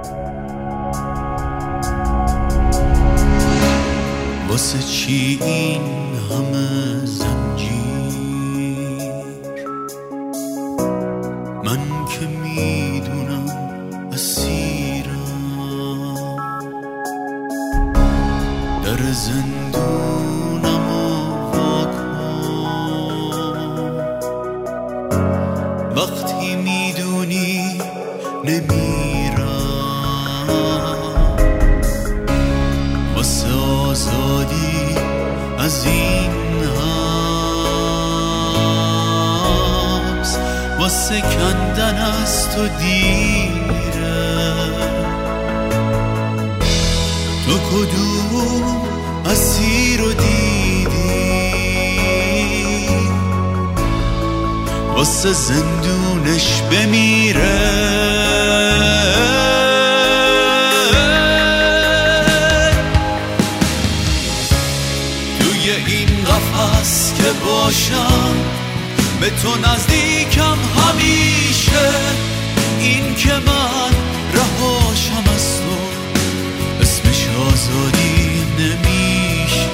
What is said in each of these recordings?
واسه چی این همه زنجیر؟ من که میدونم اسیرم، در زندونم و واکن. وقتی میدونی نمیرم، واسه آزادی از این حبس، واسه کندن از تو دیره. تو کدوم اسیر رو دیدی؟ واسه زندونش بمیره. این قفس که باشم به تو نزدیکم همیشه، این که من رهاشم از تو اسمش آزادی نمیشه.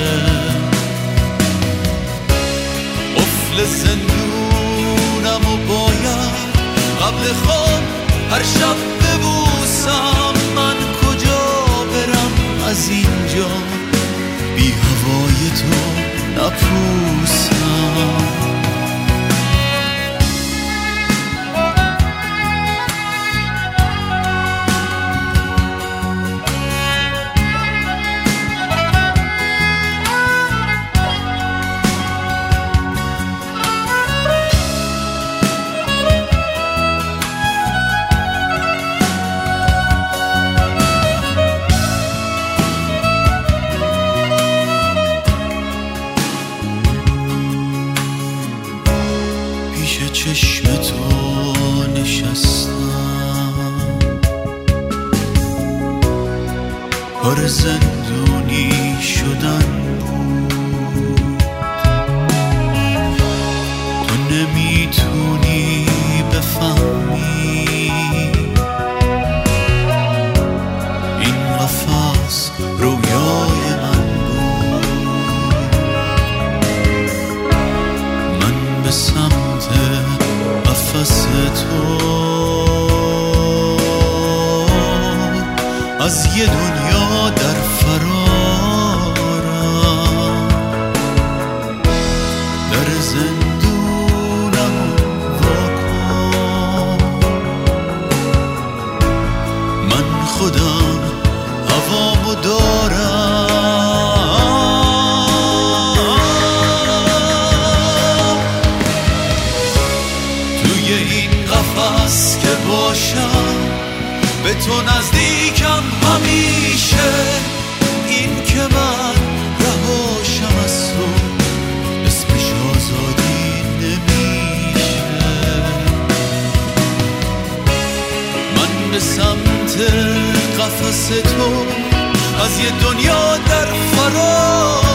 قفل زندونم و باید قبل خواب هر شب ببوسم. من کجا برم از اینجا بی هوای تو نپوسم؟ چشم تو نشستم، کار زندونی شدن بود. تو نمیتونی بفهمی این قفس رویای من بود. من به سمت قفس تو از یه دنیا در فرارم، در زندونم واکن. من خودم هوامو دارم. توی این قفس که باشم به تو نزدیکم همیشه، این که من رهاشم از تو اسمش آزادی نمیشه. من به سمت قفس تو از یه دنیا در فرار